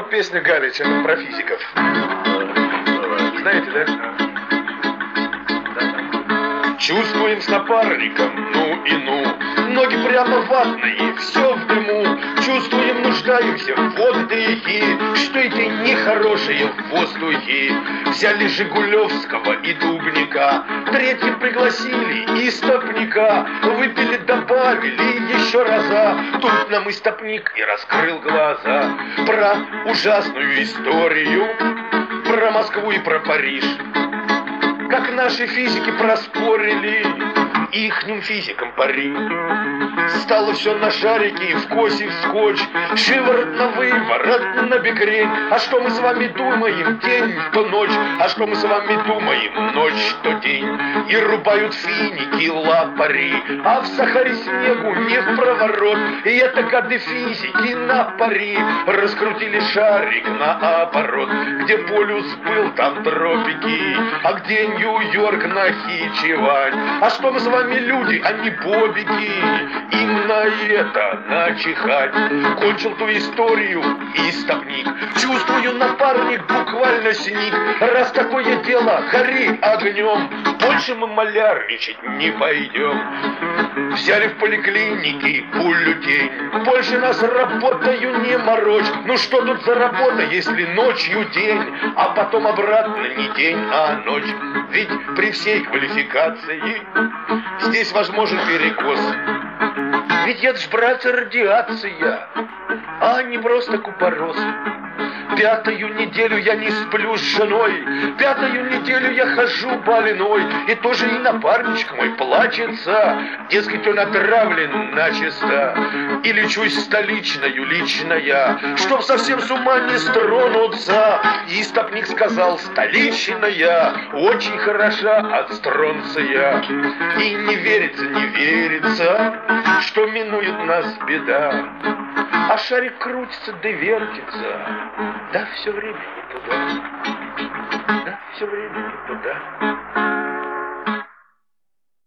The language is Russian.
вот песня Галича про физиков. Знаете, да? Чувствуем с напарником, ну и ну. Ноги прямо ватные, все в дыму. Чувствуем, нуждаемся в отдыхе. Что это нехорошее в воздухе. Взяли Жигулевского и Дубника. Третьим пригласили истопника. Выпили, добавили еще раза. Тут нам истопник и раскрыл глаза. Про ужасную историю. Про Москву и про Париж. Как наши физики проспорили ихним физикам пари. Стало все на шарике, в косе, в скотч, шиворот на выворот, на бекрень. А что мы с вами думаем, день то ночь, а что мы с вами думаем, ночь то день. И рубают финики, лапари, а в Сахаре снегу не в проворот. И это гады физики на пари раскрутили шарик наоборот. Где полюс был, там тропики, а где Нью-Йорк, Нахичевань. А что мы с вами люди, а не бобики, им на это начихать. Кончил ту историю истопник. Чувствую, напарник буквально сник. Раз такое дело, гори огнем. Больше мы малярничать не пойдем. Взяли в поликлинике бюллетень. Больше нас работаю не морочь. Ну что тут за работа, если ночью день, а потом обратно не день, а ночь. Ведь при всей квалификации здесь возможен перекос. Ведь это ж, братья, радиация, а не просто купорос. Пятую неделю я не сплю с женой, пятую неделю я хожу больной. И тоже и напарничек мой плачется, дескать, он отравлен начисто. И лечусь столичною лично я, чтоб совсем с ума не стронуться. И истопник сказал, столичная очень хороша от стронция. И не верится, что минует нас беда. А шарик крутится да вертится, да все время не туда, да все время не туда.